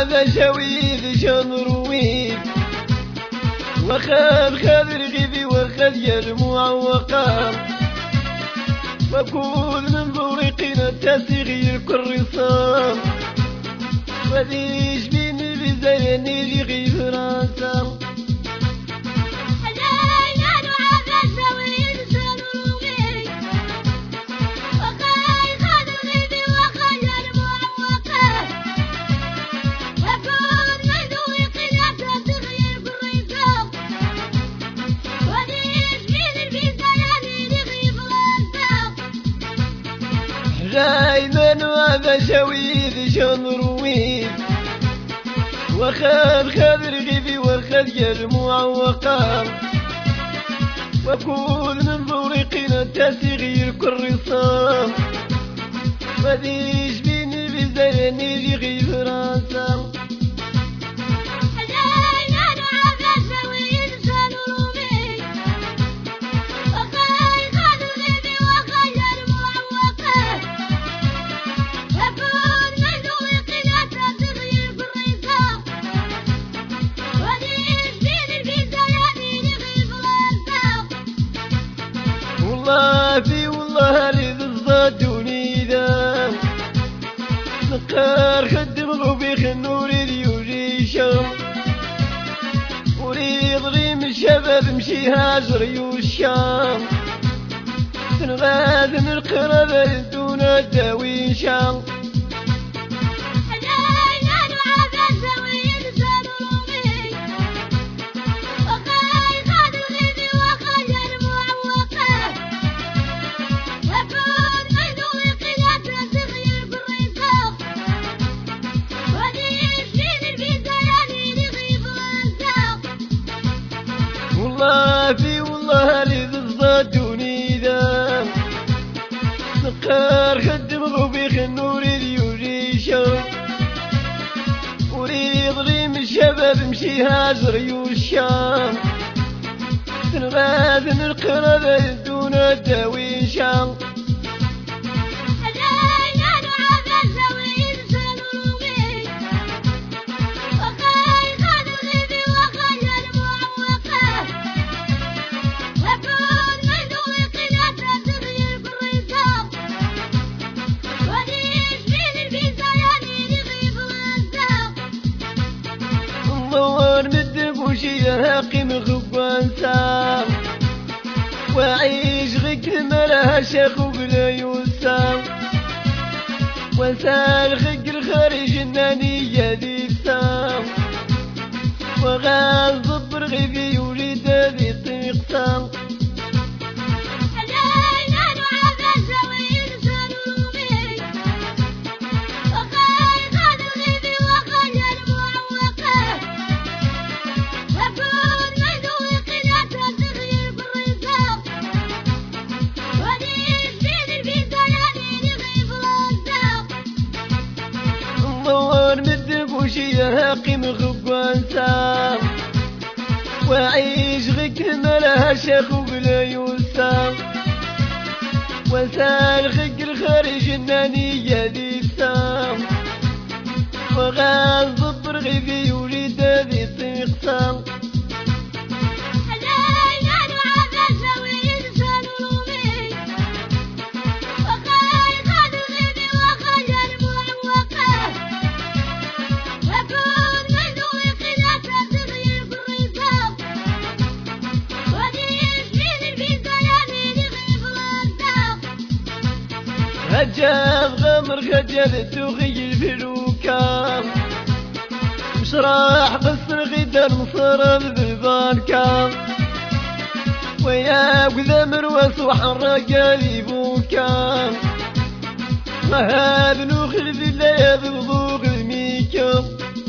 بشويد شنرويد وخذ رغيبي وخذ يلمع وقام وكل من ضريقنا تسغير كل رصام وليش بيني بزيني رغيب راسام غايما وبشويد شنرويد وخذ رغيبي وخذ يلمع وقام وكل من ضريقنا تسغير كل رصام وليش بيني بزيني رغيب راسام في والله ريد الصدوني ذا نقار خدم غبيخ النور يوري شام وريض غيم الشباب مشي هاجر يوشام تنغاد من القرب دون داوي شام في والله ريد الصدوني ذا نقار خدم غبيخ النور يوري شام وريض غيم الشباب مشي هاجر يوشام تنغاد من القرب دون داوي شام قيم غبان سام وعيش غيك ملها شيخ وبلا يوسام وسال غيك الخارج النانية دي سام وغاز ضبر غيبي يولد ذي طيق سام قيم غبان سام وعيش غيك ملها شيخ وبلا يوسام وسال غيك الخارج النانية دي سام وغاز ضبر غيبي يولد ذي طيق سام هجاب غمر خجل تغير في الوكام مشراح بس غدا مصرف بالباركام ويا وذا مروس وحرق بوكام وهذا نوخل في الليل بضوغ الميكام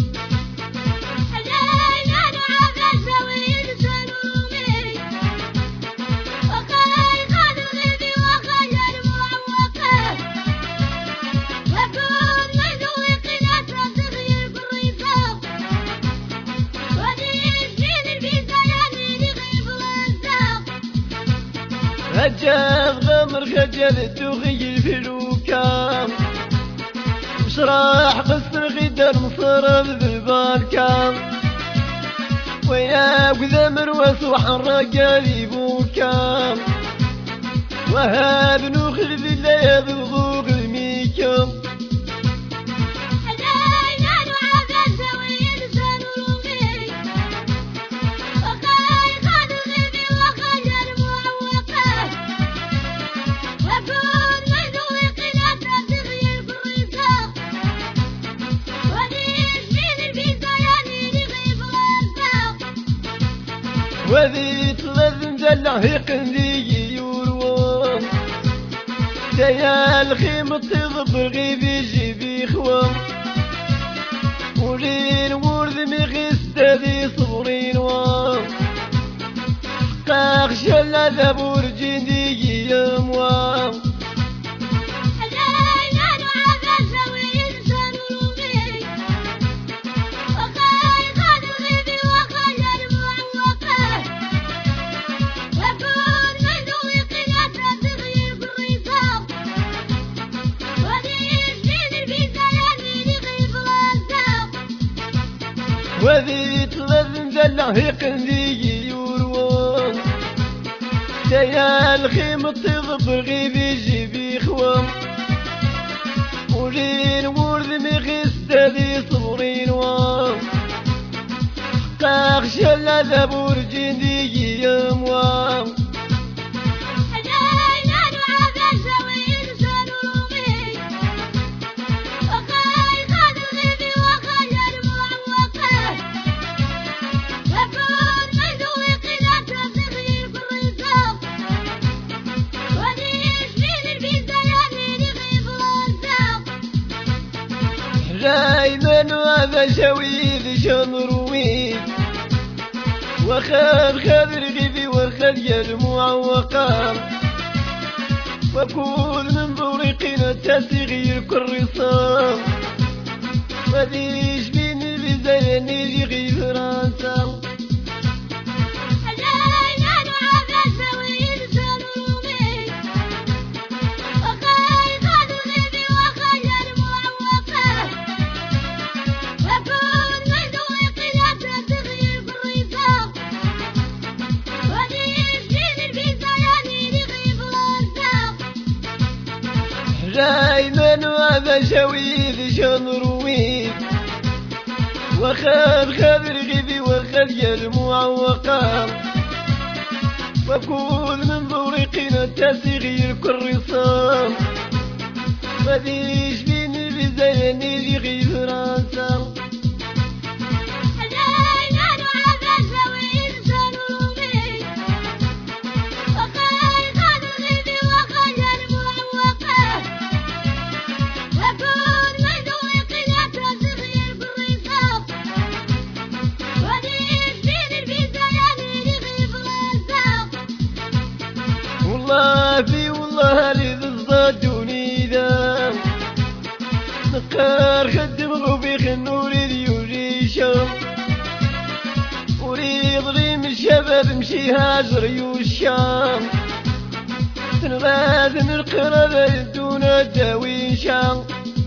هجاب غمر خجل تغير في الوكام مشراح قصر غدا دار مصرف بالبالكام ويا وذا مروس وحرقالي بوكام وهاب نخل بالله بغوغ الميكام وذي تلذن دلع هيقندي يورو ديا الخيم تضبر غيبي جيبي خوا ولين ورد مغيس دادي صبرين وا قاق شلا دابور جندي يموا وذي تلذن دلع هيقندي يورو ديا الخيم تضبر غيبي جيبي خوا ولين ورد مغيس دادي صبرين وا قاق شلا دابور جندي يموا دايما هذا شويد شمروي وخذ رغيبي وخذ المعوقة وكل من بريقنا تسغير كل رصام وديش بيني بزيني جيغي فرنسا دايما هذا شويد شمروي وخذ رغيبي وخذ المعوقة وكل من بريقنا تسغير كل رصام مديش بيني بزيني جيغي فرنسا والله لذ الصدوني ذا نقار خدم غبيخ النور ديوليشا وريض غيم الشباب مشي هاجر يوشام تنغاذ من القرب دون الدويشا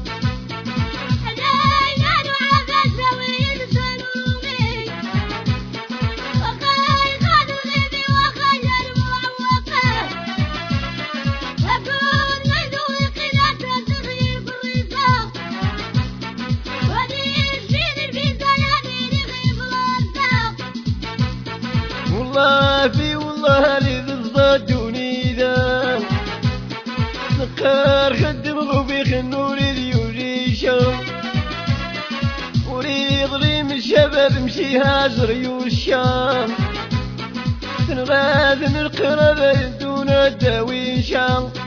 والله لذ الصدوني ذا نقار خدم غبيخ النور ديوليشا وريض غيم الشباب مشي هاجر يوشام تنغاذ من القرب دون الدويشا